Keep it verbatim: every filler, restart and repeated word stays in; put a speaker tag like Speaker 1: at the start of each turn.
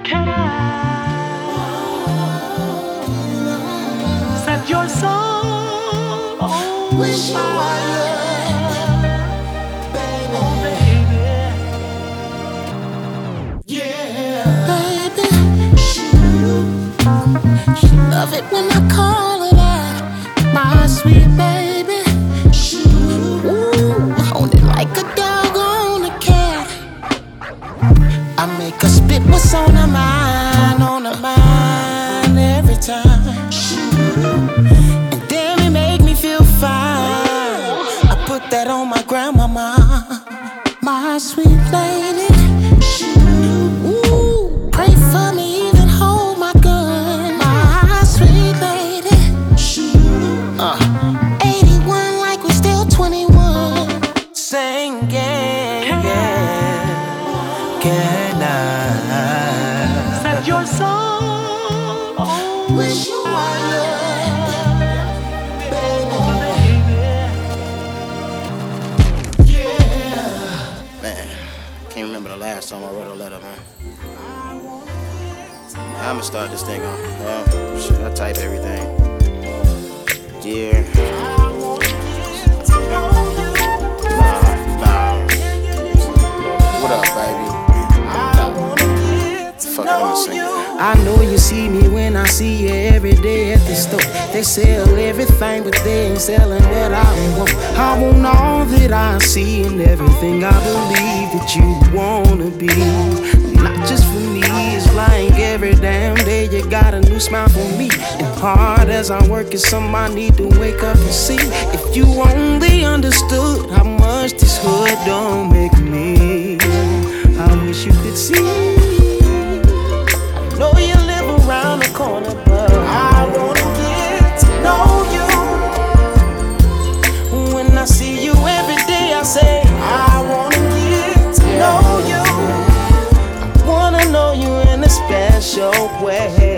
Speaker 1: Can I set your soul on
Speaker 2: Wish you
Speaker 1: fire?
Speaker 2: were love, baby. Yeah, baby. She, she love it when I call her that, my sweet baby. She, ooh, hold it like a dog on a cat. I make her spit what's on her mind, on her mind every time. And damn, it make me feel fine. I put that on my grandmama, my sweet lady. Ooh, pray for me, even hold my gun, my sweet lady. Uh, eighty-one like we still twenty-one. Sing yeah, yeah. Can I
Speaker 1: Set your soul on
Speaker 2: wish you were love, baby? Yeah. Man, can't remember the last time I wrote a letter, man. I'ma start this thing on. Well, shit, I type everything. Dear. Nah, nah. What up, baby? Fuck it, I'ma sing it. I know you see me when I see you every day at the store. They sell everything, but they ain't selling what I want. I want all that I see and everything I believe that you wanna be. Not just for me, it's like every damn day you got a new smile for me. And hard as I work, it's something I need to wake up and see. If you only understood how much this hood don't make me, I wish you could see. Know you live around the corner, but I wanna get to know you. When I see you every day, I say I wanna get to know you. I wanna know you in a special way.